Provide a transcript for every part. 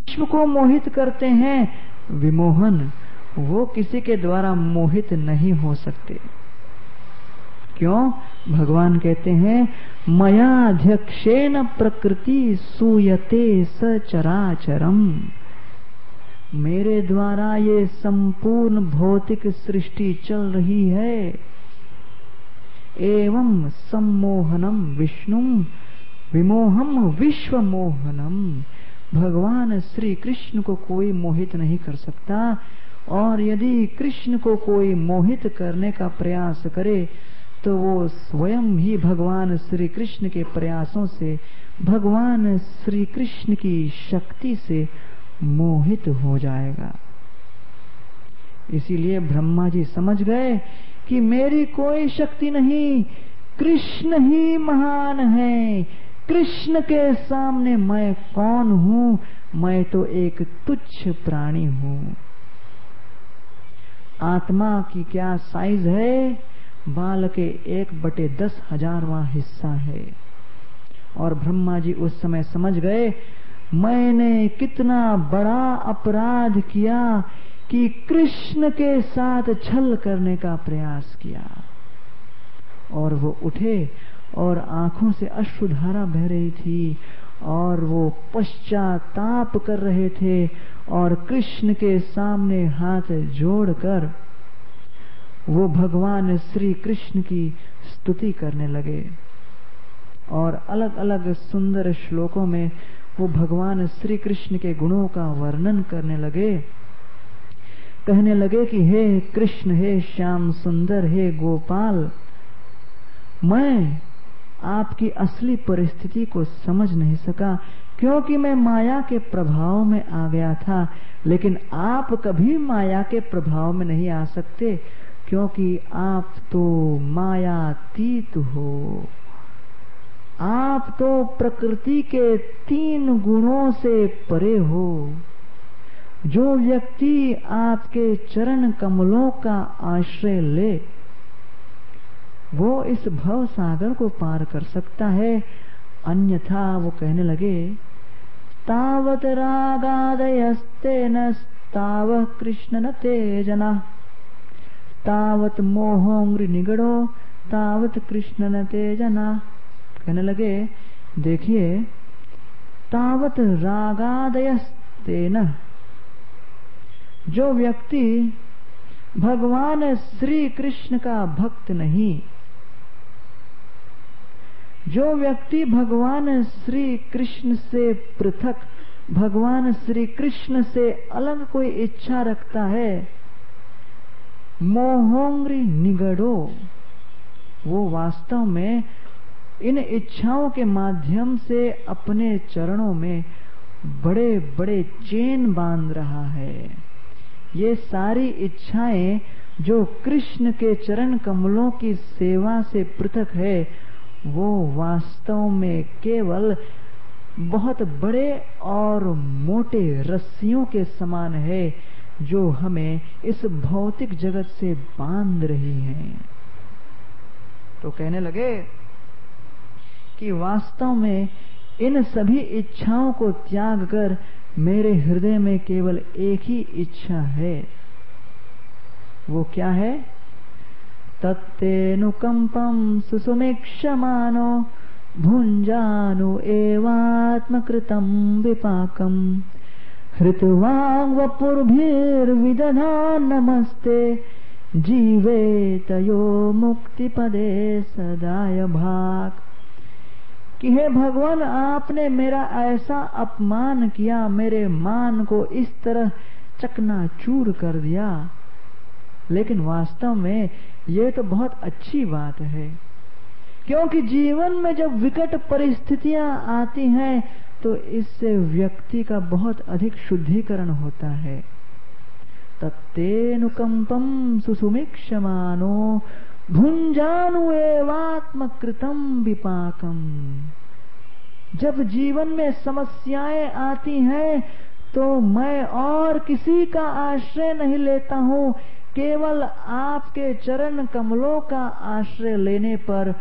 विश्व को मोहित करते हैं विमोहन, वो किसी के द्वारा मोहित नहीं हो सकते। क्यों? भगवान कहते हैं मयाध्यक्षेन प्रकृति सूयते सचराचरम, मेरे द्वारा ये संपूर्ण भौतिक सृष्टि चल रही है। एवं सम्मोहनम विष्णुम विमोहम विश्व मोहनम, भगवान श्री कृष्ण को कोई मोहित नहीं कर सकता, और यदि कृष्ण को कोई मोहित करने का प्रयास करे तो वो स्वयं ही भगवान श्री कृष्ण के प्रयासों से, भगवान श्री कृष्ण की शक्ति से मोहित हो जाएगा। इसीलिए ब्रह्मा जी समझ गए कि मेरी कोई शक्ति नहीं, कृष्ण ही महान है। कृष्ण के सामने मैं कौन हूं? मैं तो एक तुच्छ प्राणी हूं। आत्मा की क्या साइज है? बाल के 1/10,000वां हिस्सा है। और ब्रह्मा जी उस समय समझ गए मैंने कितना बड़ा अपराध किया कि कृष्ण के साथ छल करने का प्रयास किया। और वो उठे और आंखों से अश्रुधारा बह रही थी और वो पश्चाताप कर रहे थे और कृष्ण के सामने हाथ जोड़कर वो भगवान श्री कृष्ण की स्तुति करने लगे। और अलग अलग सुंदर श्लोकों में वो भगवान श्री कृष्ण के गुणों का वर्णन करने लगे। कहने लगे कि हे कृष्ण, हे श्याम सुंदर, हे गोपाल, मैं आपकी असली परिस्थिति को समझ नहीं सका क्योंकि मैं माया के प्रभाव में आ गया था। लेकिन आप कभी माया के प्रभाव में नहीं आ सकते क्योंकि आप तो मायातीत हो। आप तो प्रकृति के 3 गुणों से परे हो। जो व्यक्ति आपके चरण कमलों का आश्रय ले वो इस भव सागर को पार कर सकता है। अन्यथा वो कहने लगे तावत रागादयस्तेन तावः कृष्ण न ते जना, तावत मोहोंग्रि निगड़ो तावत कृष्ण न ते जना। कहने लगे देखिए, तावत रागादयस्तेन, जो व्यक्ति भगवान श्री कृष्ण का भक्त नहीं, जो व्यक्ति भगवान श्री कृष्ण से पृथक, भगवान श्री कृष्ण से अलग कोई इच्छा रखता है, मोहोंग्रि निगड़ो, वो वास्तव में इन इच्छाओं के माध्यम से अपने चरणों में बड़े बड़े चेन बांध रहा है। ये सारी इच्छाएं जो कृष्ण के चरण कमलों की सेवा से पृथक है, वो वास्तव में केवल बहुत बड़े और मोटे रस्सियों के समान है जो हमें इस भौतिक जगत से बांध रही हैं। तो कहने लगे कि वास्तव में इन सभी इच्छाओं को त्याग कर मेरे हृदय में केवल एक ही इच्छा है। वो क्या है? तत्तेनुकंपम सुसुमेक्षमानो भुंजानु एवात्मकृतं विपाकम हृतवांग वपुर्भिर्विदधान नमस्ते जीवेतयो मुक्तिपदे सदाय भाग। कि हे भगवान, आपने मेरा ऐसा अपमान किया, मेरे मान को इस तरह चकनाचूर कर दिया, लेकिन वास्तव में ये तो बहुत अच्छी बात है, क्योंकि जीवन में जब विकट परिस्थितियां आती हैं तो इससे व्यक्ति का बहुत अधिक शुद्धिकरण होता है। तत्तेनुकंपम सुसुमीक्षमानो भुंजानु एवात्मकृतं विपाकम। जब जीवन में समस्याएं आती हैं तो मैं और किसी का आश्रय नहीं लेता हूँ, केवल आपके चरण कमलों का आश्रय लेने पर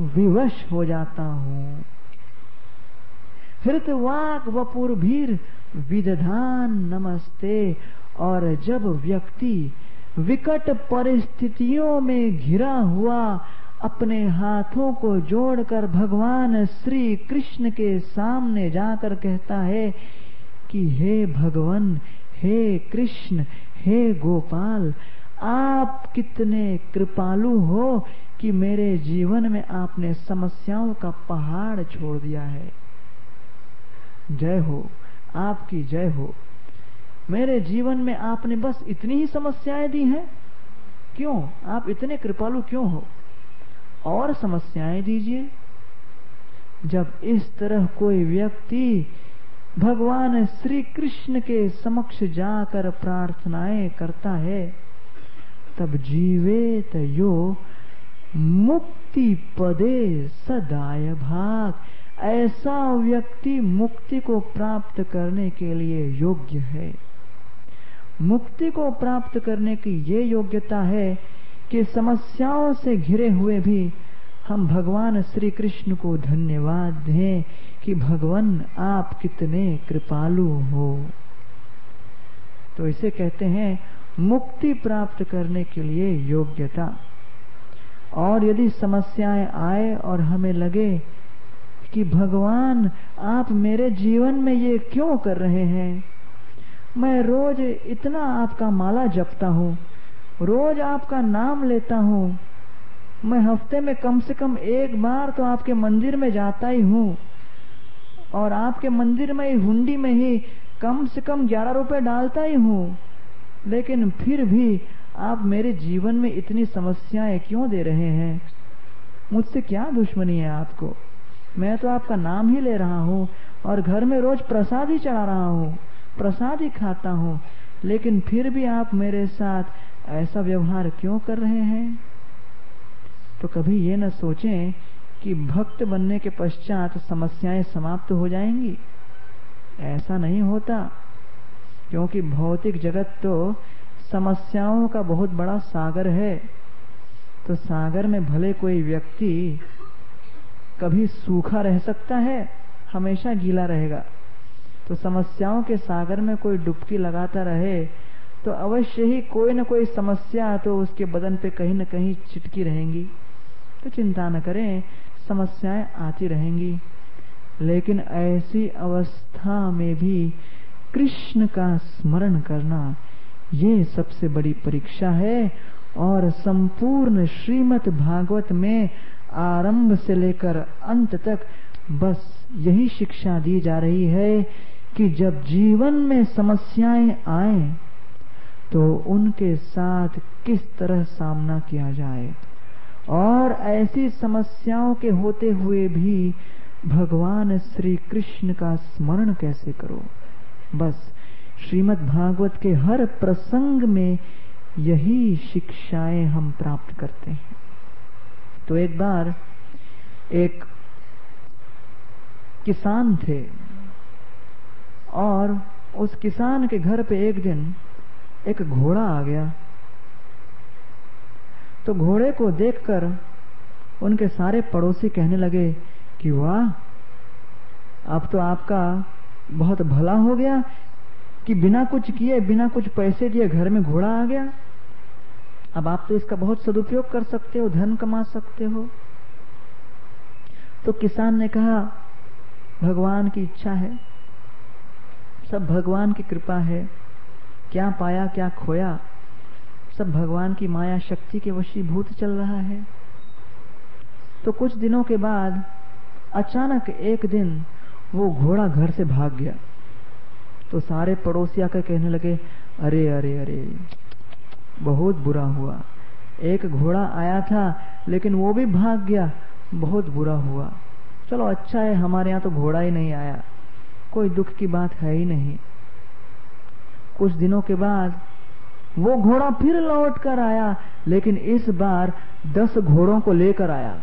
विवश हो जाता हूँ। हृतवाक वपुर्भिर विदधान नमस्ते। और जब व्यक्ति विकट परिस्थितियों में घिरा हुआ अपने हाथों को जोड़कर भगवान श्री कृष्ण के सामने जाकर कहता है कि हे भगवान, हे कृष्ण, हे गोपाल, आप कितने कृपालु हो कि मेरे जीवन में आपने समस्याओं का पहाड़ छोड़ दिया है। जय हो, आपकी जय हो। मेरे जीवन में आपने बस इतनी ही समस्याएं दी हैं। क्यों? आप इतने कृपालु क्यों हो? और समस्याएं दीजिए। जब इस तरह कोई व्यक्ति भगवान श्री कृष्ण के समक्ष जाकर प्रार्थनाएं करता है, तब जीवेत यो मुक्ति पदे सदाय भाग। ऐसा व्यक्ति मुक्ति को प्राप्त करने के लिए योग्य है। मुक्ति को प्राप्त करने की ये योग्यता है कि समस्याओं से घिरे हुए भी हम भगवान श्री कृष्ण को धन्यवाद दें कि भगवान आप कितने कृपालु हो। तो इसे कहते हैं मुक्ति प्राप्त करने के लिए योग्यता। और यदि समस्याएं आए और हमें लगे कि भगवान आप मेरे जीवन में ये क्यों कर रहे हैं, मैं रोज इतना आपका माला जपता हूँ, रोज आपका नाम लेता हूँ, मैं हफ्ते में कम से कम एक बार तो आपके मंदिर में जाता ही हूँ, और आपके मंदिर में हुंडी में ही कम से कम 11 रुपए डालता ही हूँ, लेकिन फिर भी आप मेरे जीवन में इतनी समस्याएं क्यों दे रहे हैं? मुझसे क्या दुश्मनी है आपको? मैं तो आपका नाम ही ले रहा हूँ और घर में रोज प्रसाद ही चढ़ा रहा हूँ, प्रसाद ही खाता हूँ, लेकिन फिर भी आप मेरे साथ ऐसा व्यवहार क्यों कर रहे हैं? तो कभी ये न सोचें कि भक्त बनने के पश्चात समस्याएं समाप्त हो जाएंगी। ऐसा नहीं होता, क्योंकि भौतिक जगत तो समस्याओं का बहुत बड़ा सागर है। तो सागर में भले कोई व्यक्ति कभी सूखा रह सकता है, हमेशा गीला रहेगा। तो समस्याओं के सागर में कोई डुबकी लगाता रहे तो अवश्य ही कोई न कोई समस्या तो उसके बदन पे कहीं न कहीं चिटकी रहेंगी। तो चिंता न करें, समस्याएं आती रहेंगी, लेकिन ऐसी अवस्था में भी कृष्ण का स्मरण करना ये सबसे बड़ी परीक्षा है। और संपूर्ण श्रीमद् भागवत में आरंभ से लेकर अंत तक बस यही शिक्षा दी जा रही है कि जब जीवन में समस्याएं आए तो उनके साथ किस तरह सामना किया जाए, और ऐसी समस्याओं के होते हुए भी भगवान श्री कृष्ण का स्मरण कैसे करो। बस श्रीमद् भागवत के हर प्रसंग में यही शिक्षाएं हम प्राप्त करते हैं। तो एक बार एक किसान थे और उस किसान के घर पे एक दिन एक घोड़ा आ गया। तो घोड़े को देखकर उनके सारे पड़ोसी कहने लगे कि वाह, अब तो आपका बहुत भला हो गया कि बिना कुछ किए, बिना कुछ पैसे दिए घर में घोड़ा आ गया। अब आप तो इसका बहुत सदुपयोग कर सकते हो, धन कमा सकते हो। तो किसान ने कहा भगवान की इच्छा है, सब भगवान की कृपा है, क्या पाया क्या खोया, सब भगवान की माया शक्ति के वशीभूत चल रहा है। तो कुछ दिनों के बाद अचानक एक दिन वो घोड़ा घर से भाग गया। तो सारे पड़ोसी आकर कहने लगे अरे अरे अरे, बहुत बुरा हुआ, एक घोड़ा आया था लेकिन वो भी भाग गया, बहुत बुरा हुआ। चलो अच्छा है हमारे यहाँ तो घोड़ा ही नहीं आया, कोई दुख की बात है ही नहीं। कुछ दिनों के बाद वो घोड़ा फिर लौट कर आया, लेकिन इस बार 10 घोड़ों को लेकर आया।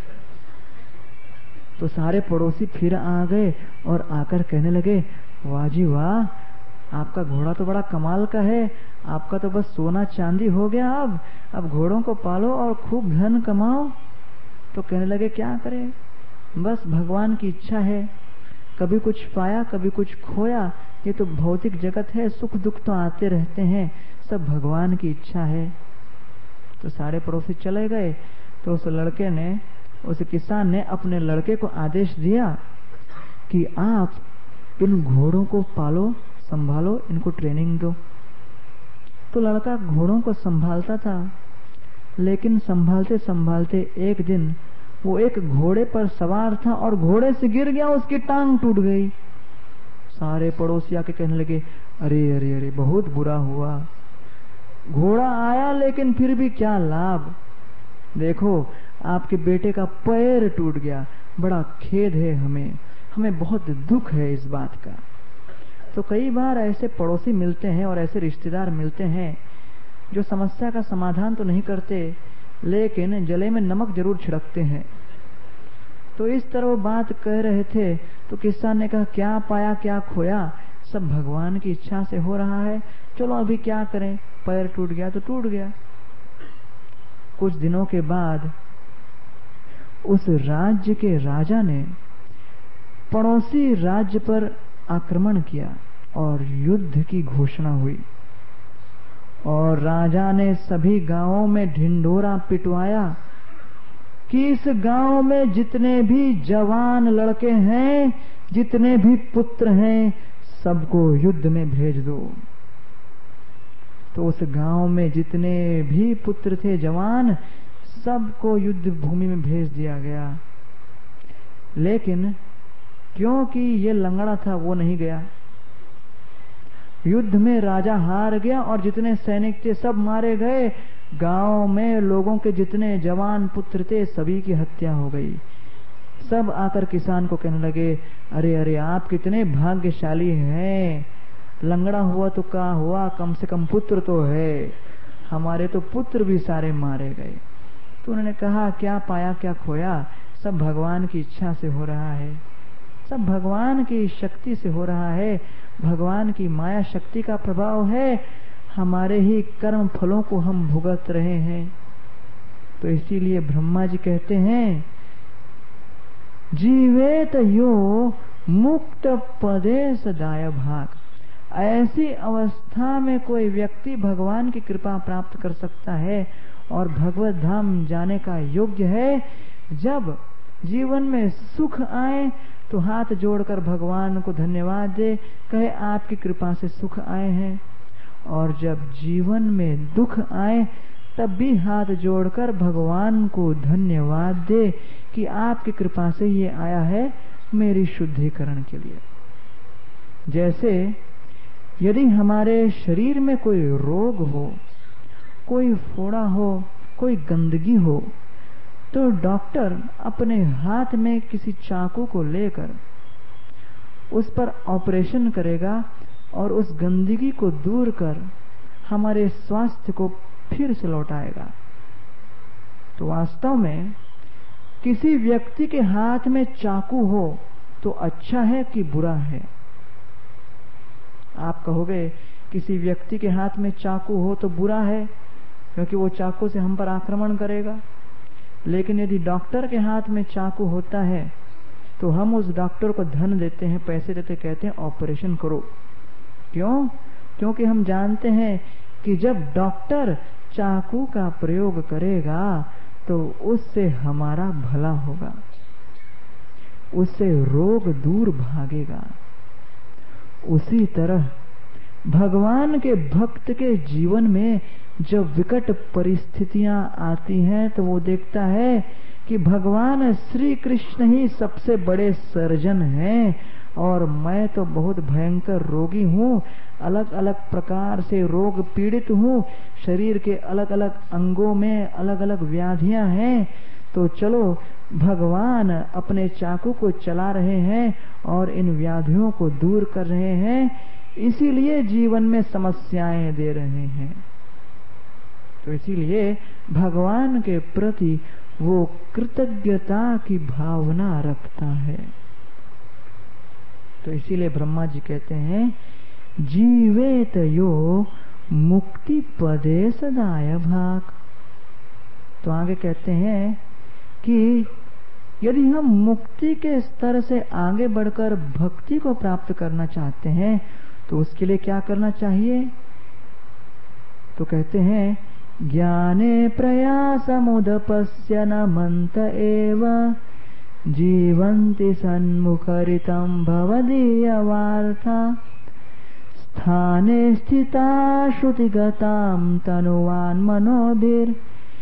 तो सारे पड़ोसी फिर आ गए और आकर कहने लगे वाह जी वाह, आपका घोड़ा तो बड़ा कमाल का है, आपका तो बस सोना चांदी हो गया, अब घोड़ों को पालो और खूब धन कमाओ। तो कहने लगे क्या करें, बस भगवान की इच्छा है, कभी कुछ पाया कभी कुछ खोया, ये तो भौतिक जगत है, सुख दुख तो आते रहते हैं, सब भगवान की इच्छा है। तो सारे पड़ोसी चले गए। तो उस लड़के ने, उस किसान ने अपने लड़के को आदेश दिया कि आप इन घोड़ों को पालो, संभालो, इनको ट्रेनिंग दो। तो लड़का घोड़ों को संभालता था, लेकिन संभालते संभालते एक दिन वो एक घोड़े पर सवार था और घोड़े से गिर गया, उसकी टांग टूट गई। सारे पड़ोसी आके कहने लगे, अरे अरे अरे बहुत बुरा हुआ, घोड़ा आया लेकिन फिर भी क्या लाभ, देखो आपके बेटे का पैर टूट गया, बड़ा खेद है, हमें बहुत दुख है इस बात का। तो कई बार ऐसे पड़ोसी मिलते हैं और ऐसे रिश्तेदार मिलते हैं जो समस्या का समाधान तो नहीं करते, लेकिन जले में नमक जरूर छिड़कते हैं। तो इस तरह वो बात कह रहे थे। तो किसान ने कहा, क्या पाया क्या खोया, सब भगवान की इच्छा से हो रहा है, चलो अभी क्या करें, पैर टूट गया तो टूट गया। कुछ दिनों के बाद उस राज्य के राजा ने पड़ोसी राज्य पर आक्रमण किया और युद्ध की घोषणा हुई। और राजा ने सभी गांवों में ढिंढोरा पिटवाया कि इस गांव में जितने भी जवान लड़के हैं, जितने भी पुत्र हैं, सबको युद्ध में भेज दो। तो उस गांव में जितने भी पुत्र थे जवान, सबको युद्ध भूमि में भेज दिया गया। लेकिन क्योंकि ये लंगड़ा था वो नहीं गया। युद्ध में राजा हार गया और जितने सैनिक थे सब मारे गए। गांव में लोगों के जितने जवान पुत्र थे सभी की हत्या हो गई। सब आकर किसान को कहने लगे, अरे अरे आप कितने भाग्यशाली हैं, लंगड़ा हुआ तो क्या हुआ, कम से कम पुत्र तो है, हमारे तो पुत्र भी सारे मारे गए। तो उन्होंने कहा, क्या पाया क्या खोया, सब भगवान की इच्छा से हो रहा है, सब भगवान की शक्ति से हो रहा है, भगवान की माया शक्ति का प्रभाव है, हमारे ही कर्म फलों को हम भुगत रहे हैं। तो इसीलिए ब्रह्मा जी कहते हैं, जीवेत यो मुक्त पदे सदाय भाग। ऐसी अवस्था में कोई व्यक्ति भगवान की कृपा प्राप्त कर सकता है और भगवत धाम जाने का योग्य है। जब जीवन में सुख आए तो हाथ जोड़कर भगवान को धन्यवाद दे, कहे आपकी कृपा से सुख आए हैं। और जब जीवन में दुख आए तब भी हाथ जोड़कर भगवान को धन्यवाद दे कि आपकी कृपा से ये आया है मेरी शुद्धिकरण के लिए। जैसे यदि हमारे शरीर में कोई रोग हो, कोई फोड़ा हो, कोई गंदगी हो, तो डॉक्टर अपने हाथ में किसी चाकू को लेकर उस पर ऑपरेशन करेगा और उस गंदगी को दूर कर हमारे स्वास्थ्य को फिर से लौटाएगा। तो वास्तव में किसी व्यक्ति के हाथ में चाकू हो तो अच्छा है कि बुरा है? आप कहोगे किसी व्यक्ति के हाथ में चाकू हो तो बुरा है, क्योंकि वो चाकू से हम पर आक्रमण करेगा। लेकिन यदि डॉक्टर के हाथ में चाकू होता है तो हम उस डॉक्टर को धन देते हैं, पैसे देते, कहते हैं ऑपरेशन करो। क्यों? क्योंकि हम जानते हैं कि जब डॉक्टर चाकू का प्रयोग करेगा तो उससे हमारा भला होगा, उससे रोग दूर भागेगा। उसी तरह भगवान के भक्त के जीवन में जब विकट परिस्थितियां आती हैं तो वो देखता है कि भगवान श्री कृष्ण ही सबसे बड़े सर्जन हैं और मैं तो बहुत भयंकर रोगी हूँ, अलग अलग प्रकार से रोग पीड़ित हूँ, शरीर के अलग अलग अंगों में अलग अलग व्याधियां हैं। तो चलो भगवान अपने चाकू को चला रहे हैं और इन व्याधियों को दूर कर रहे हैं, इसीलिए जीवन में समस्याएं दे रहे हैं। तो इसीलिए भगवान के प्रति वो कृतज्ञता की भावना रखता है। तो इसीलिए ब्रह्मा जी कहते हैं, जीवेत यो मुक्ति पदे सदाय भाग। तो आगे कहते हैं कि यदि हम मुक्ति के स्तर से आगे बढ़कर भक्ति को प्राप्त करना चाहते हैं तो उसके लिए क्या करना चाहिए? तो कहते हैं ज्ञाने प्रयासमुदपस्य न मंत एव जीवन्ति सन्मुखरितं भवदीयवार्ता स्थाने स्थिता श्रुतिगतां तनुवान् मनोभिर्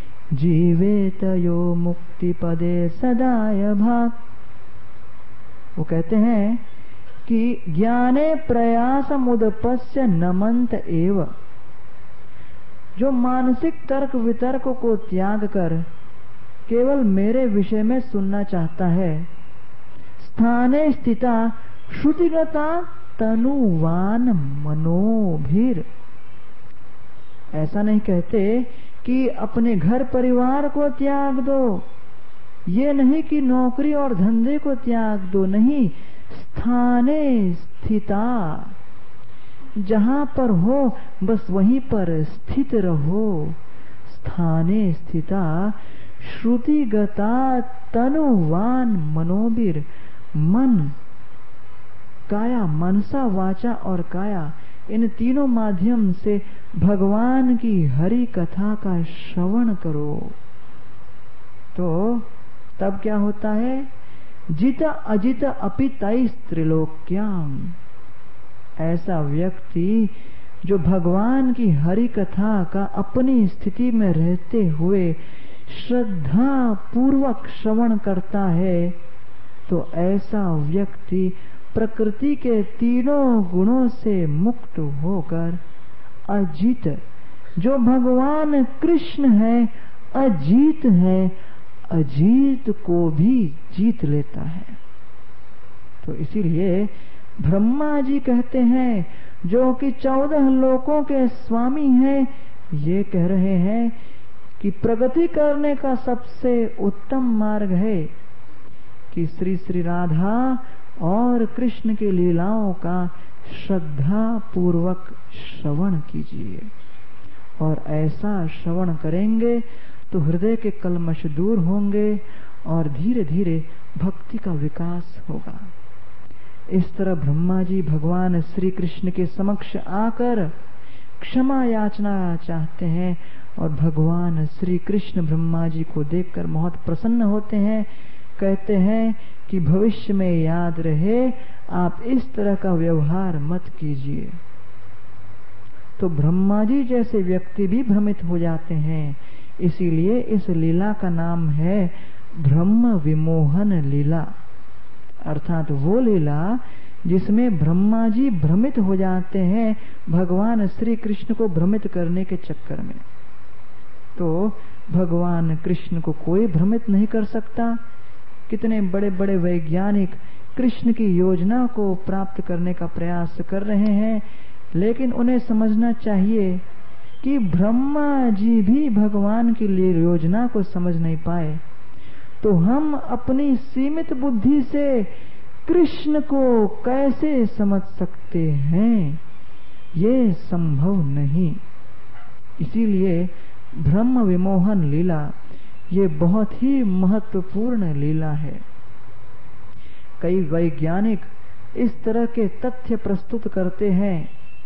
जीवेत यो मुक्तिपदे सदाय भाग। वो कहते हैं कि ज्ञाने प्रयासमुदपस्य नमन्त एव, जो मानसिक तर्क वितर्क को त्याग कर केवल मेरे विषय में सुनना चाहता है, स्थाने स्थिता श्रुतिगता तनुवान मनोभिर। ऐसा नहीं कहते कि अपने घर परिवार को त्याग दो, ये नहीं कि नौकरी और धंधे को त्याग दो, नहीं, स्थाने स्थिता, जहां पर हो बस वहीं पर स्थित रहो। स्थाने स्थिता श्रुतिगता तनुवान मनोभिर, मन, काया, मनसा, वाचा और काया, इन तीनों माध्यम से भगवान की हरि कथा का श्रवण करो। तो तब क्या होता है? जित अजित अपि तैस् त्रिलोक्याम। ऐसा व्यक्ति जो भगवान की हरि कथा का अपनी स्थिति में रहते हुए श्रद्धा पूर्वक श्रवण करता है, तो ऐसा व्यक्ति प्रकृति के तीनों गुणों से मुक्त होकर अजीत, जो भगवान कृष्ण है अजीत है, अजीत को भी जीत लेता है। तो इसीलिए ब्रह्मा जी कहते हैं, जो कि 14 लोकों के स्वामी हैं, ये कह रहे हैं कि प्रगति करने का सबसे उत्तम मार्ग है कि श्री श्री राधा और कृष्ण की लीलाओं का श्रद्धा पूर्वक श्रवण कीजिए। और ऐसा श्रवण करेंगे तो हृदय के कल्मश दूर होंगे और धीरे धीरे भक्ति का विकास होगा। इस तरह ब्रह्मा जी भगवान श्री कृष्ण के समक्ष आकर क्षमा याचना चाहते हैं और भगवान श्री कृष्ण ब्रह्मा जी को देखकर बहुत प्रसन्न होते हैं। कहते हैं कि भविष्य में याद रहे, आप इस तरह का व्यवहार मत कीजिए। तो ब्रह्मा जी जैसे व्यक्ति भी भ्रमित हो जाते हैं। इसीलिए इस लीला का नाम है ब्रह्म विमोहन लीला, अर्थात वो लीला जिसमें ब्रह्मा जी भ्रमित हो जाते हैं भगवान श्री कृष्ण को भ्रमित करने के चक्कर में। तो भगवान कृष्ण को कोई भ्रमित नहीं कर सकता। कितने बड़े बड़े वैज्ञानिक कृष्ण की योजना को प्राप्त करने का प्रयास कर रहे हैं, लेकिन उन्हें समझना चाहिए कि ब्रह्मा जी भी भगवान की योजना को समझ नहीं पाए। तो हम अपनी सीमित बुद्धि से कृष्ण को कैसे समझ सकते हैं? ये संभव नहीं। इसीलिए ब्रह्म विमोहन लीला ये बहुत ही महत्वपूर्ण लीला है। कई वैज्ञानिक इस तरह के तथ्य प्रस्तुत करते हैं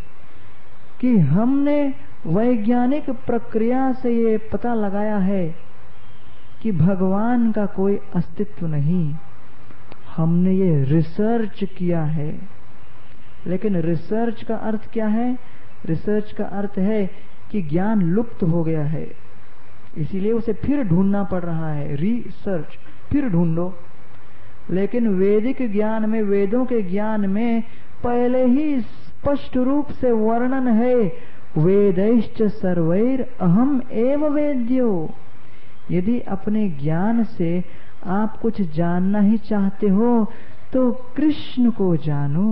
कि हमने वैज्ञानिक प्रक्रिया से ये पता लगाया है कि भगवान का कोई अस्तित्व नहीं। हमने ये रिसर्च किया है। लेकिन रिसर्च का अर्थ क्या है? रिसर्च का अर्थ है कि ज्ञान लुप्त हो गया है, इसीलिए उसे फिर ढूंढना पड़ रहा है। रिसर्च, फिर ढूंढो। लेकिन वैदिक ज्ञान में, वेदों के ज्ञान में पहले ही स्पष्ट रूप से वर्णन है, वेदैश्च सर्वैर अहम एव वेद्यो। यदि अपने ज्ञान से आप कुछ जानना ही चाहते हो तो कृष्ण को जानो।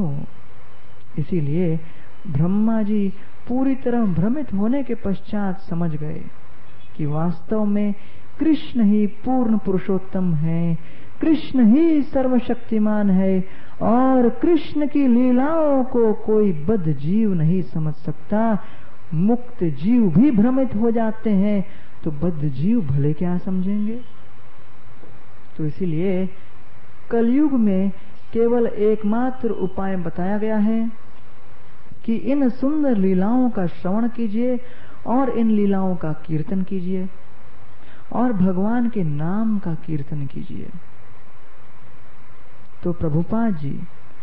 इसीलिए ब्रह्मा जी पूरी तरह भ्रमित होने के पश्चात समझ गए कि वास्तव में कृष्ण ही पूर्ण पुरुषोत्तम है, कृष्ण ही सर्वशक्तिमान है और कृष्ण की लीलाओं को कोई बद्ध जीव नहीं समझ सकता। मुक्त जीव भी भ्रमित हो जाते हैं तो बद्ध जीव भले क्या समझेंगे। तो इसीलिए कलयुग में केवल एकमात्र उपाय बताया गया है कि इन सुंदर लीलाओं का श्रवण कीजिए और इन लीलाओं का कीर्तन कीजिए और भगवान के नाम का कीर्तन कीजिए। तो प्रभुपाद जी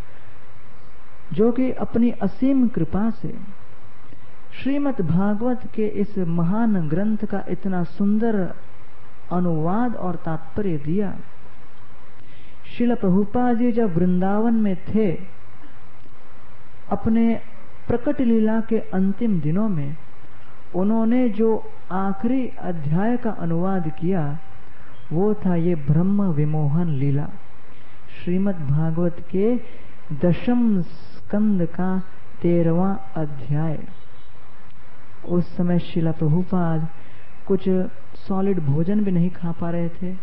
जो कि अपनी असीम कृपा से श्रीमद् भागवत के इस महान ग्रंथ का इतना सुंदर अनुवाद और तात्पर्य दिया। श्रील प्रभुपाद जी जब वृंदावन में थे, अपने प्रकट लीला के अंतिम दिनों में उन्होंने जो आखिरी अध्याय का अनुवाद किया वो था ये ब्रह्म विमोहन लीला, श्रीमद् भागवत के दशम स्कंद का 13वां अध्याय। उस समय श्रील प्रभुपाद कुछ सॉलिड भोजन भी नहीं खा पा रहे थे।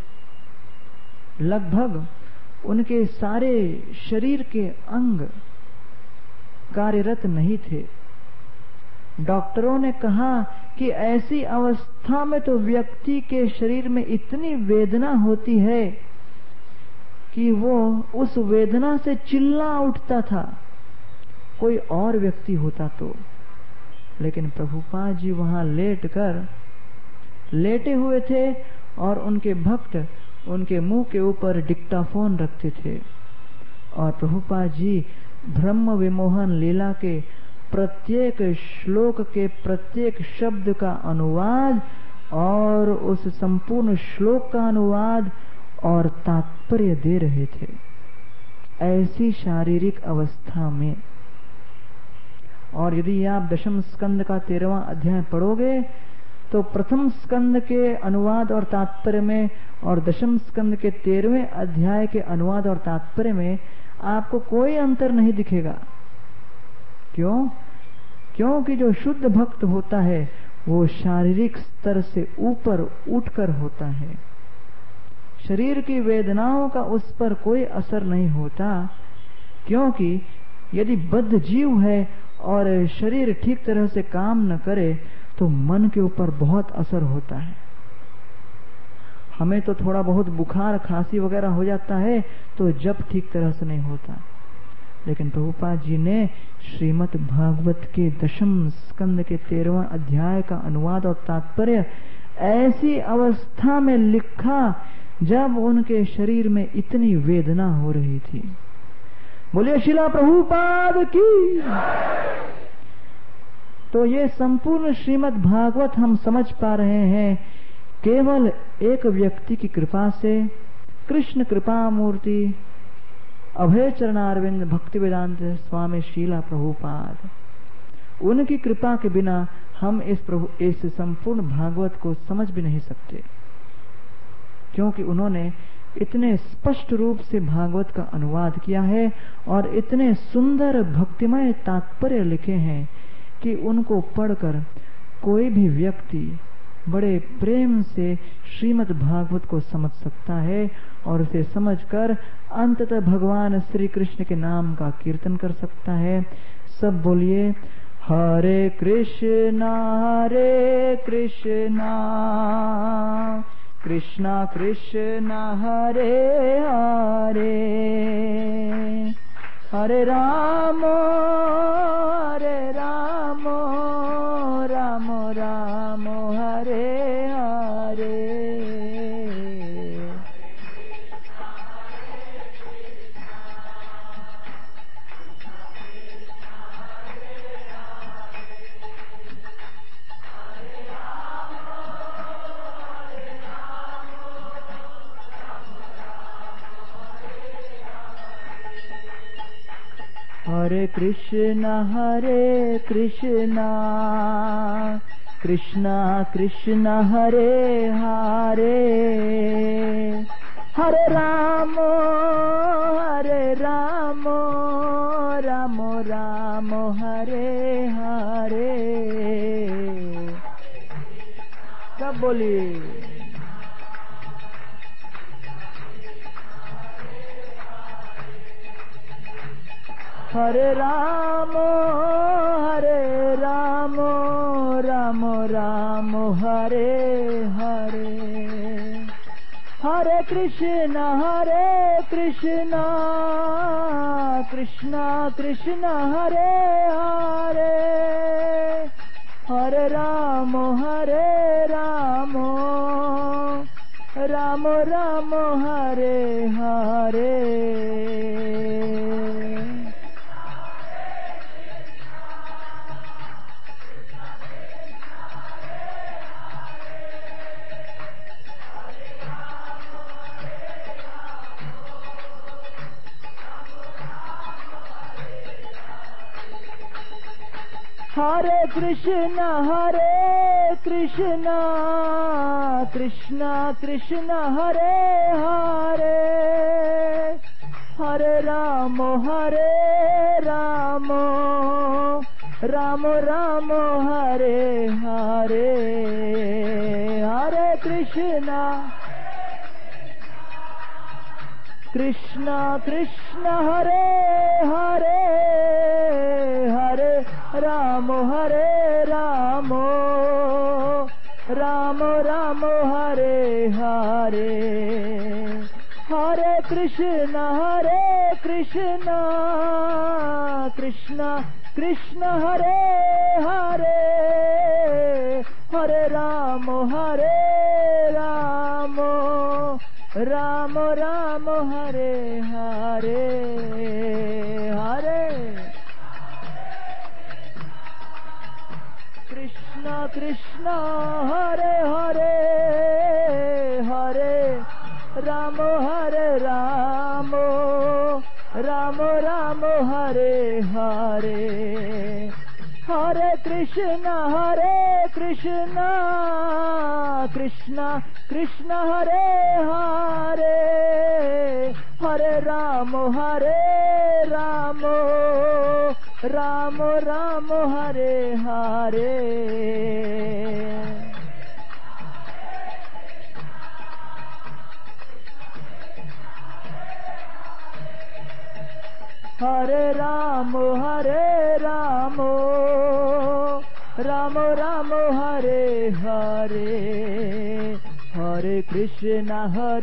लगभग उनके सारे शरीर के अंग कार्यरत नहीं थे। डॉक्टरों ने कहा कि ऐसी अवस्था में तो व्यक्ति के शरीर में इतनी वेदना होती है कि वो उस वेदना से चिल्ला उठता था, कोई और व्यक्ति होता तो। लेकिन प्रभुपाद जी वहां लेटे हुए थे और उनके भक्त उनके मुंह के ऊपर डिक्टाफोन रखते थे और प्रभुपाद जी ब्रह्म विमोहन लीला के प्रत्येक श्लोक के प्रत्येक शब्द का अनुवाद और उस संपूर्ण श्लोक का अनुवाद और तात्पर्य दे रहे थे। ऐसी शारीरिक अवस्था में, और यदि आप दशम स्कंद का 13वां अध्याय पढ़ोगे तो प्रथम स्कंद के अनुवाद और तात्पर्य में और दशम स्कंद के 13वें अध्याय के अनुवाद और तात्पर्य में आपको कोई अंतर नहीं दिखेगा। क्यों? क्योंकि जो शुद्ध भक्त होता है वो शारीरिक स्तर से ऊपर उठकर होता है। शरीर की वेदनाओं का उस पर कोई असर नहीं होता, क्योंकि यदि बद्ध जीव है और शरीर ठीक तरह से काम न करे तो मन के ऊपर बहुत असर होता है। हमें तो थोड़ा बहुत बुखार खांसी वगैरह हो जाता है तो जब ठीक तरह से नहीं होता, लेकिन प्रभुपाद जी ने श्रीमद् भागवत के दशम स्कंद के 13वां अध्याय का अनुवाद और तात्पर्य ऐसी अवस्था में लिखा जब उनके शरीर में इतनी वेदना हो रही थी। बोलिए श्रीला प्रभुपाद की। तो ये संपूर्ण श्रीमद् भागवत हम समझ पा रहे हैं केवल एक व्यक्ति की कृपा से, कृष्ण कृपा मूर्ति अभय चरणारविंद भक्ति वेदांत स्वामी श्रीला प्रभुपाद, उनकी कृपा के बिना हम इस संपूर्ण भागवत को समझ भी नहीं सकते, क्योंकि उन्होंने इतने स्पष्ट रूप से भागवत का अनुवाद किया है और इतने सुंदर भक्तिमय तात्पर्य लिखे हैं कि उनको पढ़कर कोई भी व्यक्ति बड़े प्रेम से श्रीमद् भागवत को समझ सकता है और उसे समझकर अंततः भगवान श्री कृष्ण के नाम का कीर्तन कर सकता है। सब बोलिए हरे कृष्णा कृष्णा कृष्णा हरे हरे, हरे राम राम राम हरे हरे। हरे कृष्णा कृष्णा कृष्णा हरे हरे, हरे राम राम राम हरे हरे। सब बोलिए हरे राम राम राम हरे हरे, हरे कृष्णा कृष्णा कृष्णा कृष्णा हरे हरे हरे राम राम राम हरे हरे। हरे कृष्णा कृष्णा कृष्णा हरे हरे हरे राम राम राम हरे हरे। हरे कृष्णा कृष्णा कृष्णा हरे हरे हरे राम राम राम हरे हरे। हरे कृष्णा कृष्णा कृष्णा हरे हरे हरे राम राम राम हरे हरे। हरे कृष्णा कृष्णा हरे हरे हरे राम राम हरे हरे। हरे कृष्णा कृष्णा कृष्णा हरे हरे हरे राम राम हरे हरे। हरे राम राम हरे हरे। हरे कृष्णा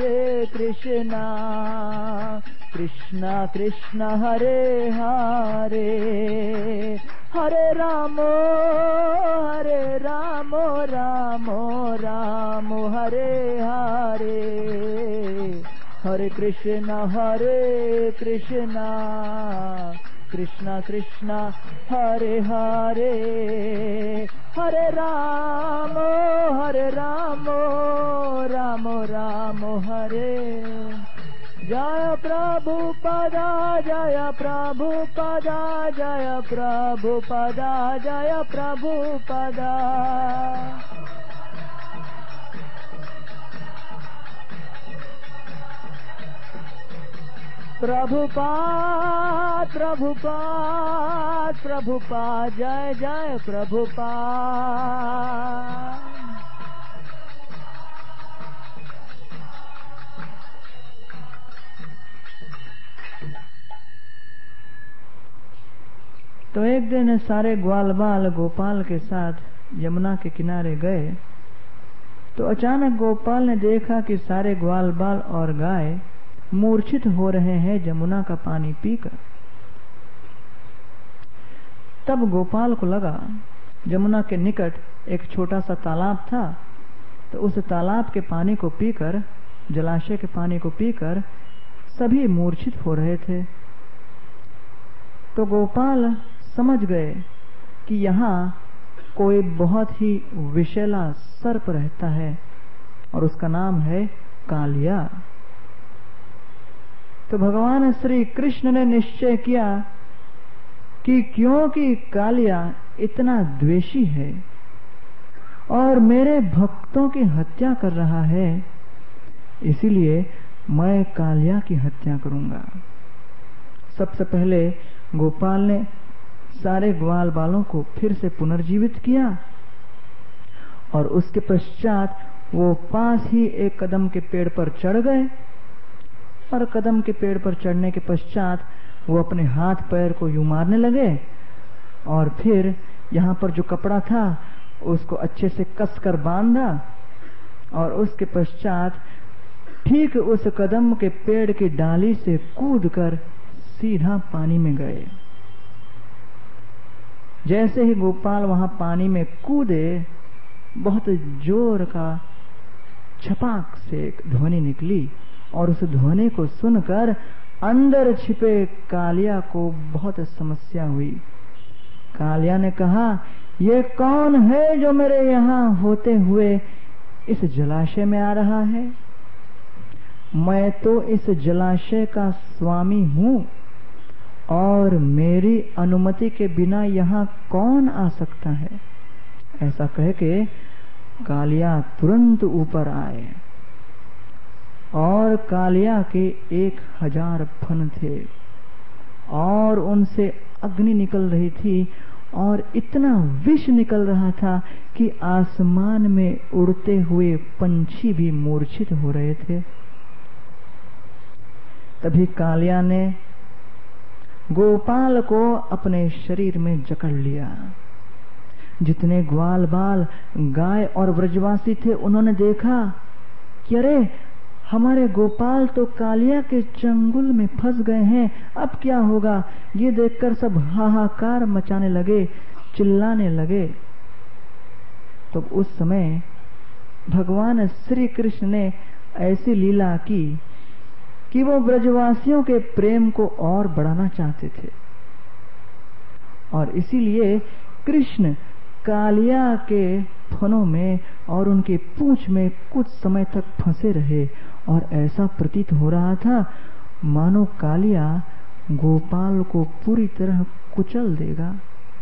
कृष्णा कृष्णा हरे हरे हरे राम राम हरे हरे। हरे कृष्णा कृष्णा कृष्णा हरे हरे हरे राम राम हरे। जय प्रभुपादा जय प्रभुपादा जय प्रभुपादा जय प्रभुपादा। प्रभुपाद जय जय प्रभुपाद। तो एक दिन सारे ग्वाल बाल गोपाल के साथ यमुना के किनारे गए तो अचानक गोपाल ने देखा कि सारे ग्वाल बाल और गाय मूर्छित हो रहे हैं यमुना का पानी पीकर। तब गोपाल को लगा यमुना के निकट एक छोटा सा तालाब था, तो उस तालाब के पानी को पीकर, जलाशय के पानी को पीकर सभी मूर्छित हो रहे थे। तो गोपाल समझ गए कि यहाँ कोई बहुत ही विषैला सर्प रहता है और उसका नाम है कालिया। तो भगवान श्री कृष्ण ने निश्चय किया कि क्योंकि कालिया इतना द्वेषी है और मेरे भक्तों की हत्या कर रहा है, इसीलिए मैं कालिया की हत्या करूंगा। सबसे पहले गोपाल ने सारे ग्वाल बालों को फिर से पुनर्जीवित किया और उसके पश्चात वो पास ही एक कदम के पेड़ पर चढ़ गए और कदम के पेड़ पर चढ़ने के पश्चात वो अपने हाथ पैर को यूं मारने लगे और फिर यहाँ पर जो कपड़ा था उसको अच्छे से कसकर बांधा और उसके पश्चात ठीक उस कदम के पेड़ की डाली से कूदकर सीधा पानी में गए। जैसे ही गोपाल वहां पानी में कूदे, बहुत जोर का छपाक से एक ध्वनि निकली और उस ध्वनि को सुनकर अंदर छिपे कालिया को बहुत समस्या हुई। कालिया ने कहा, ये कौन है जो मेरे यहाँ होते हुए इस जलाशय में आ रहा है? मैं तो इस जलाशय का स्वामी हूँ और मेरी अनुमति के बिना यहाँ कौन आ सकता है? ऐसा कह के कालिया तुरंत ऊपर आए और कालिया के 1000 फन थे और उनसे अग्नि निकल रही थी और इतना विष निकल रहा था कि आसमान में उड़ते हुए पंछी भी मूर्छित हो रहे थे। तभी कालिया ने गोपाल को अपने शरीर में जकड़ लिया। जितने ग्वाल बाल गाय और ब्रजवासी थे उन्होंने देखा कि अरे हमारे गोपाल तो कालिया के चंगुल में फंस गए हैं, अब क्या होगा? ये देखकर सब हाहाकार मचाने लगे, चिल्लाने लगे। तो उस समय भगवान श्री कृष्ण ने ऐसी लीला की कि वो ब्रजवासियों के प्रेम को और बढ़ाना चाहते थे और इसीलिए कृष्ण कालिया के फनों में और उनकी पूंछ में कुछ समय तक फंसे रहे और ऐसा प्रतीत हो रहा था मानो कालिया गोपाल को पूरी तरह कुचल देगा।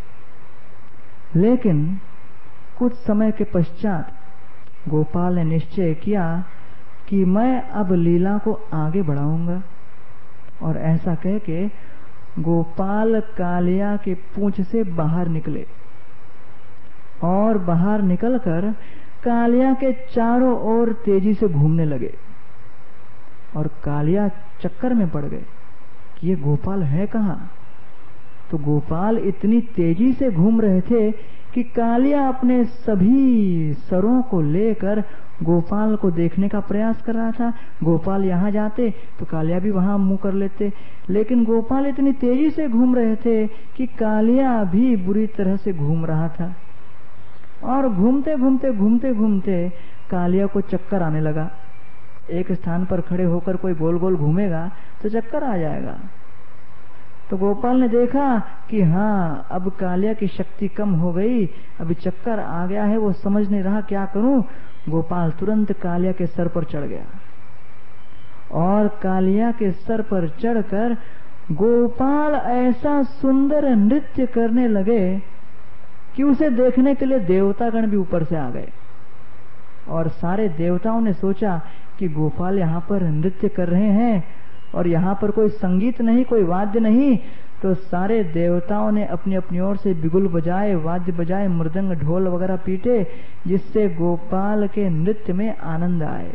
लेकिन कुछ समय के पश्चात गोपाल ने निश्चय किया कि मैं अब लीला को आगे बढ़ाऊंगा और ऐसा कह के गोपाल कालिया के पूंछ से बाहर निकले और बाहर निकलकर कालिया के चारों ओर तेजी से घूमने लगे और कालिया चक्कर में पड़ गए कि ये गोपाल है कहाँ। तो गोपाल इतनी तेजी से घूम रहे थे कि कालिया अपने सभी सरों को लेकर गोपाल को देखने का प्रयास कर रहा था। गोपाल यहाँ जाते तो कालिया भी वहां मुंह कर लेते, लेकिन गोपाल इतनी तेजी से घूम रहे थे कि कालिया भी बुरी तरह से घूम रहा था और घूमते घूमते घूमते घूमते कालिया को चक्कर आने लगा। एक स्थान पर खड़े होकर कोई गोल गोल घूमेगा तो चक्कर आ जाएगा। तो गोपाल ने देखा कि हाँ, अब कालिया की शक्ति कम हो गई, अभी चक्कर आ गया है, वो समझ नहीं रहा क्या करूं। गोपाल तुरंत कालिया के सर पर चढ़ गया और कालिया के सर पर चढ़कर गोपाल ऐसा सुंदर नृत्य करने लगे कि उसे देखने के लिए देवतागण भी ऊपर से आ गए और सारे देवताओं ने सोचा कि गोपाल यहाँ पर नृत्य कर रहे हैं और यहाँ पर कोई संगीत नहीं, कोई वाद्य नहीं। तो सारे देवताओं ने अपनी अपनी ओर से बिगुल बजाए, वाद्य बजाए, मृदंग ढोल वगैरह पीटे, जिससे गोपाल के नृत्य में आनंद आए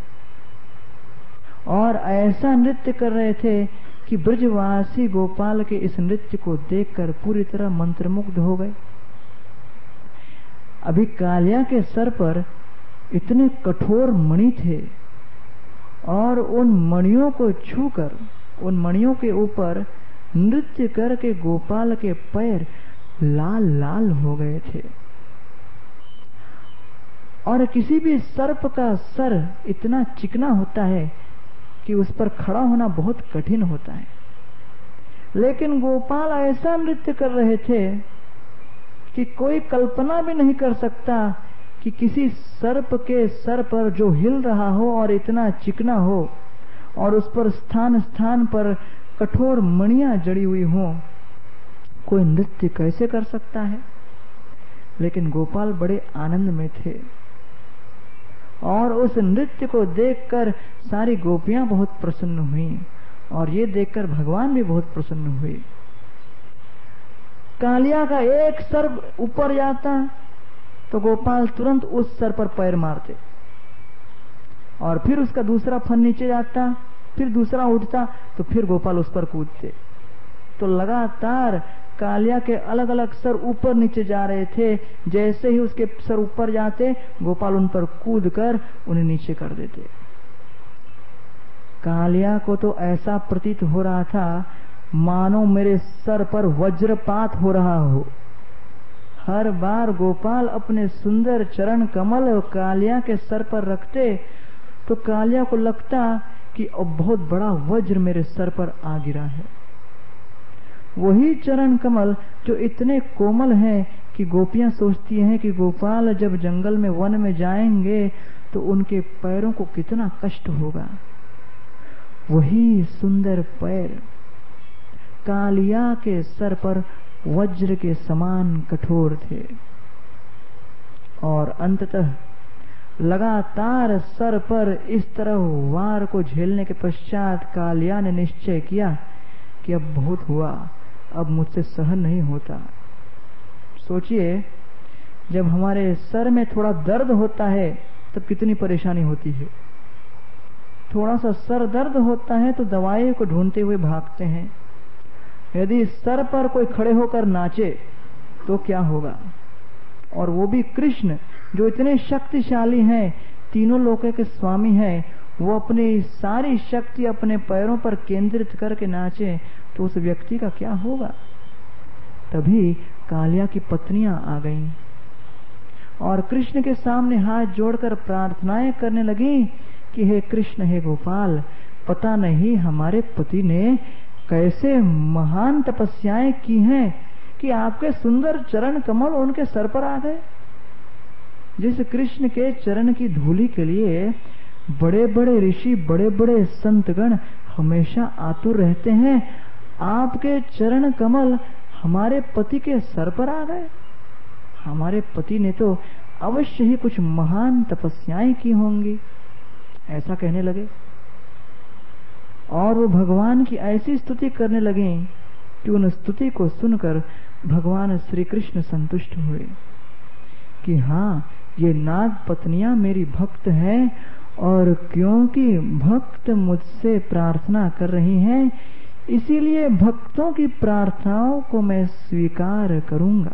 और ऐसा नृत्य कर रहे थे कि ब्रजवासी गोपाल के इस नृत्य को देखकर पूरी तरह मंत्रमुग्ध हो गए। अभी कालिया के सर पर इतने कठोर मणि थे और उन मणियों को छूकर उन मणियों के ऊपर नृत्य करके गोपाल के पैर लाल लाल हो गए थे और किसी भी सर्प का सर इतना चिकना होता है कि उस पर खड़ा होना बहुत कठिन होता है, लेकिन गोपाल ऐसा नृत्य कर रहे थे कि कोई कल्पना भी नहीं कर सकता कि किसी सर्प के सर पर जो हिल रहा हो और इतना चिकना हो और उस पर स्थान स्थान पर कठोर मणियां जड़ी हुई हो, कोई नृत्य कैसे कर सकता है। लेकिन गोपाल बड़े आनंद में थे और उस नृत्य को देखकर सारी गोपियां बहुत प्रसन्न हुई और ये देखकर भगवान भी बहुत प्रसन्न हुए। कालिया का एक सर ऊपर जाता तो गोपाल तुरंत उस सर पर पैर मारते और फिर उसका दूसरा फन नीचे जाता, फिर दूसरा उठता तो फिर गोपाल उस पर कूदते। तो लगातार कालिया के अलग अलग सर ऊपर नीचे जा रहे थे। जैसे ही उसके सर ऊपर जाते गोपाल उन पर कूद कर उन्हें नीचे कर देते। कालिया को तो ऐसा प्रतीत हो रहा था मानो मेरे सर पर वज्रपात हो रहा हो। हर बार गोपाल अपने सुंदर चरण कमल कालिया के सर पर रखते तो कालिया को लगता कि अब बहुत बड़ा वज्र मेरे सर पर आ गिरा है। वही चरण कमल जो इतने कोमल हैं कि गोपियां सोचती हैं कि गोपाल जब जंगल में वन में जाएंगे तो उनके पैरों को कितना कष्ट होगा। वही सुंदर पैर कालिया के सर पर वज्र के समान कठोर थे और अंततः लगातार सर पर इस तरह वार को झेलने के पश्चात कालिया ने निश्चय किया कि अब बहुत हुआ, अब मुझसे सहन नहीं होता। सोचिए, जब हमारे सर में थोड़ा दर्द होता है तब कितनी परेशानी होती है। थोड़ा सा सर दर्द होता है तो दवाई को ढूंढते हुए भागते हैं। यदि सर पर कोई खड़े होकर नाचे तो क्या होगा। और वो भी कृष्ण जो इतने शक्तिशाली हैं, तीनों लोकों के स्वामी हैं, वो अपनी सारी शक्ति अपने पैरों पर केंद्रित करके नाचे तो उस व्यक्ति का क्या होगा। तभी कालिया की पत्नियां आ गईं और कृष्ण के सामने हाथ जोड़कर प्रार्थनाएं करने लगी कि हे कृष्ण, हे गोपाल, पता नहीं हमारे पति ने कैसे महान तपस्याएं की हैं कि आपके सुंदर चरण कमल उनके सर पर आ गए। जिस कृष्ण के चरण की धूलि के लिए बड़े बड़े ऋषि, बड़े बड़े संतगण हमेशा आतुर रहते हैं, आपके चरण कमल हमारे पति के सर पर आ गए। हमारे पति ने तो अवश्य ही कुछ महान तपस्याएं की होंगी, ऐसा कहने लगे। और वो भगवान की ऐसी स्तुति करने लगे कि उन स्तुति को सुनकर भगवान श्री कृष्ण संतुष्ट हुए कि हाँ, ये नाग पत्नियां मेरी भक्त हैं और क्योंकि भक्त मुझसे प्रार्थना कर रही हैं, इसीलिए भक्तों की प्रार्थनाओं को मैं स्वीकार करूंगा।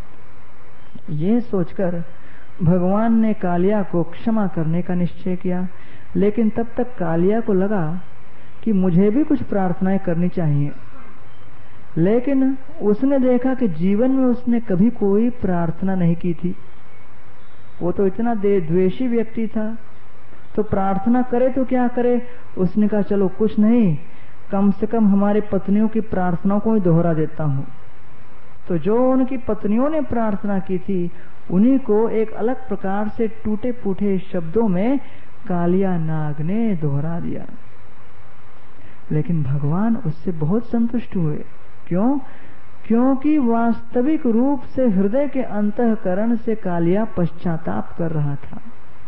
ये सोचकर भगवान ने कालिया को क्षमा करने का निश्चय किया। लेकिन तब तक कालिया को लगा कि मुझे भी कुछ प्रार्थनाएं करनी चाहिए। लेकिन उसने देखा कि जीवन में उसने कभी कोई प्रार्थना नहीं की थी। वो तो इतना द्वेषी व्यक्ति था, तो प्रार्थना करे तो क्या करे। उसने कहा चलो कुछ नहीं, कम से कम हमारी पत्नियों की प्रार्थनाओं को ही दोहरा देता हूँ। तो जो उनकी पत्नियों ने प्रार्थना की थी उन्हीं को एक अलग प्रकार से टूटे फूटे शब्दों में कालिया नाग ने दोहरा दिया। लेकिन भगवान उससे बहुत संतुष्ट हुए। क्यों? क्योंकि वास्तविक रूप से हृदय के अंतःकरण से कालिया पश्चाताप कर रहा था।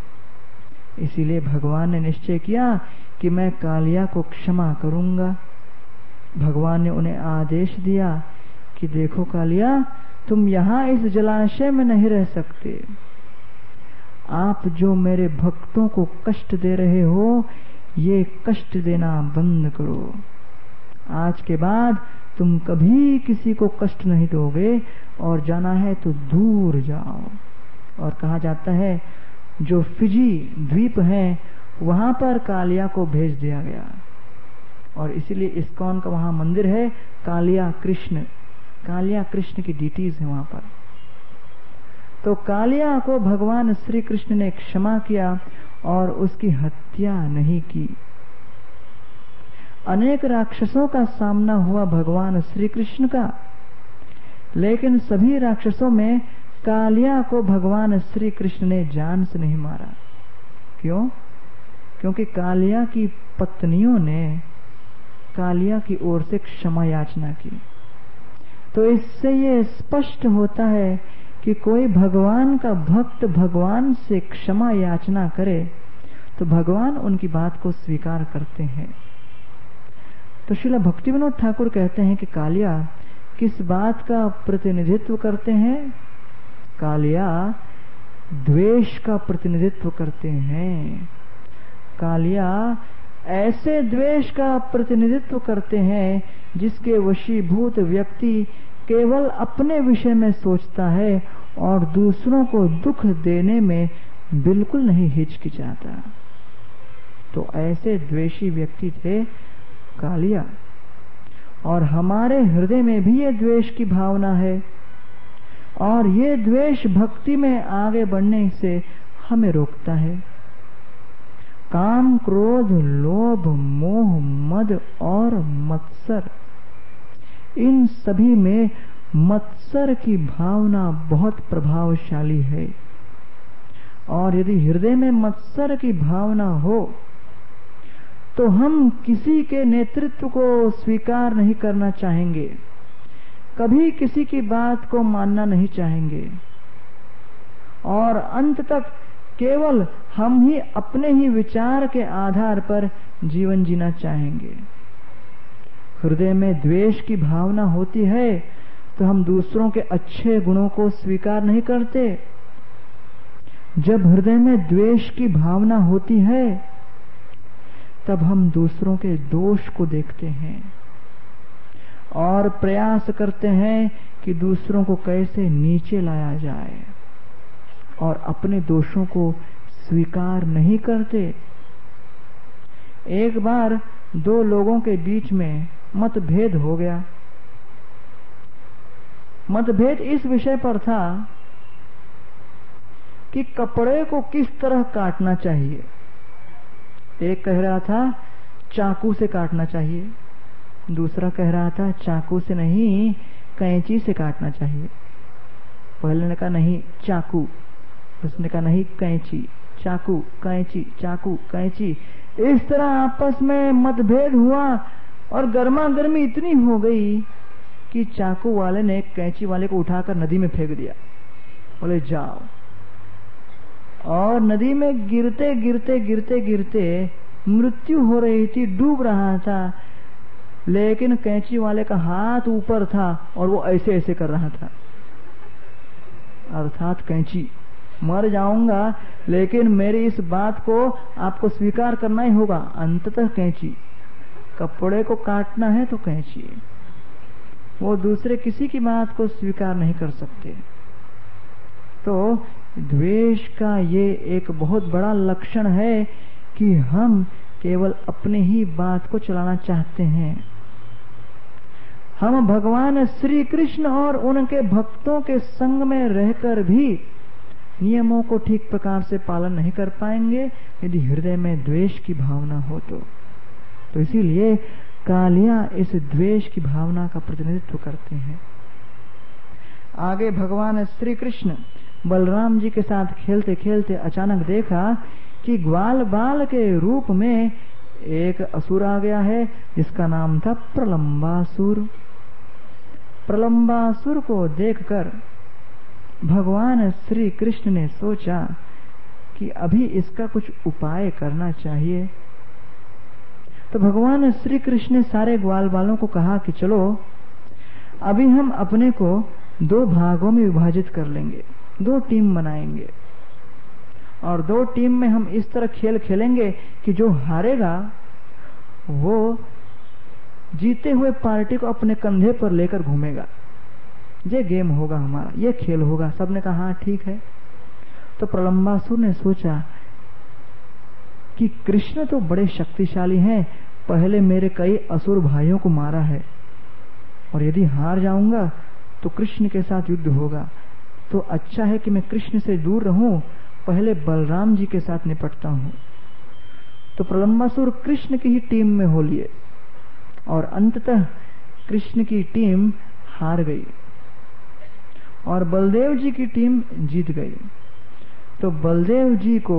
इसीलिए भगवान ने निश्चय किया कि मैं कालिया को क्षमा करूंगा। भगवान ने उन्हें आदेश दिया कि देखो कालिया, तुम यहाँ इस जलाशय में नहीं रह सकते। आप जो मेरे भक्तों को कष्ट दे रहे हो, ये कष्ट देना बंद करो। आज के बाद तुम कभी किसी को कष्ट नहीं दोगे और जाना है तो दूर जाओ। और कहा जाता है जो फिजी द्वीप है वहां पर कालिया को भेज दिया गया और इसीलिए इस्कॉन का वहां मंदिर है। कालिया कृष्ण की डीटीज है वहां पर। तो कालिया को भगवान श्री कृष्ण ने क्षमा किया और उसकी हत्या नहीं की। अनेक राक्षसों का सामना हुआ भगवान श्री कृष्ण का, लेकिन सभी राक्षसों में कालिया को भगवान श्री कृष्ण ने जान से नहीं मारा। क्यों? क्योंकि कालिया की पत्नियों ने कालिया की ओर से क्षमा याचना की। तो इससे ये स्पष्ट होता है कि कोई भगवान का भक्त भगवान से क्षमा याचना करे तो भगवान उनकी बात को स्वीकार करते हैं। तो श्रील भक्तिविनोद ठाकुर कहते हैं कि कालिया किस बात का प्रतिनिधित्व करते हैं? कालिया द्वेष का प्रतिनिधित्व करते हैं। कालिया ऐसे द्वेष का प्रतिनिधित्व करते हैं जिसके वशीभूत व्यक्ति केवल अपने विषय में सोचता है और दूसरों को दुख देने में बिल्कुल नहीं हिचकिचाता। तो ऐसे द्वेषी व्यक्ति थे कालिया। और हमारे हृदय में भी ये द्वेष की भावना है, और ये द्वेष भक्ति में आगे बढ़ने से हमें रोकता है। काम, क्रोध, लोभ, मोह, मद और मत्सर, इन सभी में मत्सर की भावना बहुत प्रभावशाली है। और यदि हृदय में मत्सर की भावना हो तो हम किसी के नेतृत्व को स्वीकार नहीं करना चाहेंगे, कभी किसी की बात को मानना नहीं चाहेंगे, और अंत तक केवल हम ही अपने ही विचार के आधार पर जीवन जीना चाहेंगे। हृदय में द्वेष की भावना होती है तो हम दूसरों के अच्छे गुणों को स्वीकार नहीं करते। जब हृदय में द्वेष की भावना होती है तब हम दूसरों के दोष को देखते हैं और प्रयास करते हैं कि दूसरों को कैसे नीचे लाया जाए, और अपने दोषों को स्वीकार नहीं करते। एक बार दो लोगों के बीच में मतभेद हो गया। मतभेद इस विषय पर था कि कपड़े को किस तरह काटना चाहिए। एक कह रहा था चाकू से काटना चाहिए, दूसरा कह रहा था चाकू से नहीं कैंची से काटना चाहिए। पहले ने कहा नहीं चाकू, उसने कहा नहीं कैंची, चाकू कैंची, चाकू कैंची। इस तरह आपस में मतभेद हुआ और गर्मा गर्मी इतनी हो गई कि चाकू वाले ने कैंची वाले को उठाकर नदी में फेंक दिया, बोले जाओ। और नदी में गिरते गिरते गिरते गिरते मृत्यु हो रही थी, डूब रहा था, लेकिन कैंची वाले का हाथ ऊपर था और वो ऐसे ऐसे कर रहा था, अर्थात कैंची मर जाऊंगा लेकिन मेरी इस बात को आपको स्वीकार करना ही होगा। अंततः कैंची, कपड़े को काटना है तो कैंची। वो दूसरे किसी की बात को स्वीकार नहीं कर सकते। तो द्वेष का ये एक बहुत बड़ा लक्षण है कि हम केवल अपने ही बात को चलाना चाहते हैं। हम भगवान श्री कृष्ण और उनके भक्तों के संग में रहकर भी नियमों को ठीक प्रकार से पालन नहीं कर पाएंगे यदि हृदय में द्वेष की भावना हो तो इसीलिए कालिया इस द्वेष की भावना का प्रतिनिधित्व करते हैं। आगे भगवान श्री कृष्ण बलराम जी के साथ खेलते खेलते अचानक देखा कि ग्वाल बाल के रूप में एक असुर आ गया है जिसका नाम था प्रलंबासुर। प्रलंबासुर को देखकर भगवान श्री कृष्ण ने सोचा कि अभी इसका कुछ उपाय करना चाहिए। तो भगवान श्री कृष्ण ने सारे ग्वाल बालों को कहा कि चलो अभी हम अपने को दो भागों में विभाजित कर लेंगे, दो टीम बनाएंगे और दो टीम में हम इस तरह खेल खेलेंगे कि जो हारेगा वो जीते हुए पार्टी को अपने कंधे पर लेकर घूमेगा। ये गेम होगा हमारा, ये खेल होगा। सबने कहा हाँ ठीक है। तो प्रलंबासुर ने सोचा कि कृष्ण तो बड़े शक्तिशाली हैं, पहले मेरे कई असुर भाइयों को मारा है और यदि हार जाऊंगा तो कृष्ण के साथ युद्ध होगा, तो अच्छा है कि मैं कृष्ण से दूर रहूं, पहले बलराम जी के साथ निपटता हूं। तो प्रलंबासुर कृष्ण की ही टीम में हो लिए और अंततः कृष्ण की टीम हार गई और बलदेव जी की टीम जीत गई। तो बलदेव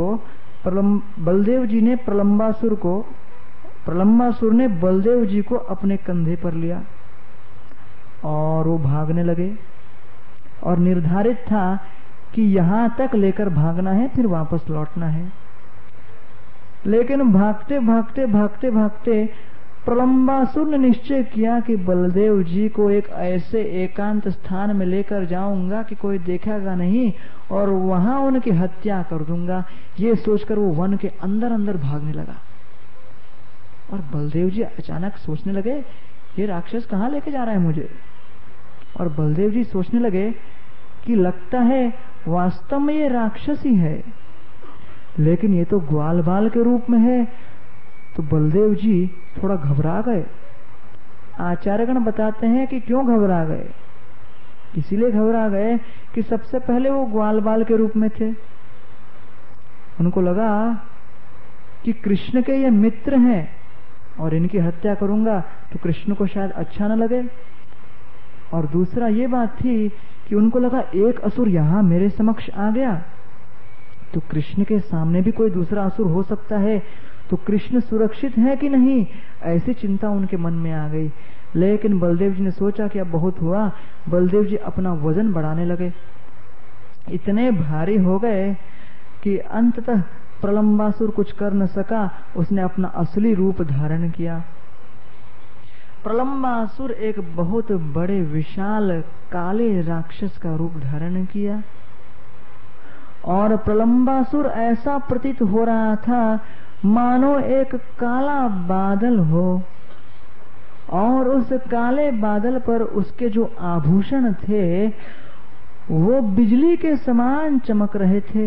जी ने प्रलंबासुर ने बलदेव जी को अपने कंधे पर लिया और वो भागने लगे और निर्धारित था कि यहां तक लेकर भागना है फिर वापस लौटना है। लेकिन भागते भागते भागते भागते प्रलंबासुर ने निश्चय किया कि बलदेव जी को एक ऐसे एकांत स्थान में लेकर जाऊंगा कि कोई देखेगा नहीं और वहां उनकी हत्या कर दूंगा। ये सोचकर वो वन के अंदर अंदर भागने लगा और बलदेव जी अचानक सोचने लगे ये राक्षस कहाँ लेके जा रहा है मुझे। और बलदेव जी सोचने लगे कि लगता है वास्तव में ये राक्षस ही है, लेकिन ये तो ग्वाल बाल के रूप में है, तो बलदेव जी थोड़ा घबरा गए। आचार्यगण बताते हैं कि क्यों घबरा गए। इसीलिए घबरा गए कि सबसे पहले वो ग्वाल बाल के रूप में थे। उनको लगा कि कृष्ण के ये मित्र हैं और इनकी हत्या करूंगा तो कृष्ण को शायद अच्छा न लगे। और दूसरा ये बात थी कि उनको लगा एक असुर यहां मेरे समक्ष आ गया तो कृष्ण के सामने भी कोई दूसरा असुर हो सकता है, तो कृष्ण सुरक्षित है कि नहीं, ऐसी चिंता उनके मन में आ गई। लेकिन बलदेव जी ने सोचा कि अब बहुत हुआ। बलदेव जी अपना वजन बढ़ाने लगे। इतने भारी हो गए कि अंततः प्रलंबासुर कुछ कर न सका। उसने अपना असली रूप धारण किया। प्रलंबासुर एक बहुत बड़े विशाल काले राक्षस का रूप धारण किया और प्रलंबासुर ऐसा प्रतीत हो रहा था मानो एक काला बादल हो और उस काले बादल पर उसके जो आभूषण थे वो बिजली के समान चमक रहे थे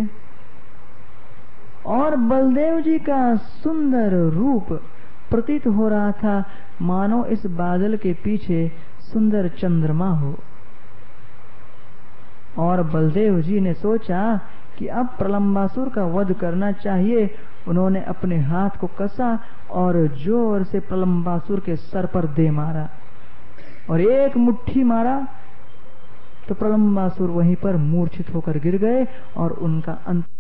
और बलदेव जी का सुंदर रूप प्रतीत हो रहा था मानो इस बादल के पीछे सुंदर चंद्रमा हो। और बलदेव जी ने सोचा कि अब प्रलंबासुर का वध करना चाहिए। उन्होंने अपने हाथ को कसा और जोर से प्रलंबासुर के सर पर दे मारा और एक मुट्ठी मारा तो प्रलंबासुर वहीं पर मूर्छित होकर गिर गए और उनका अंत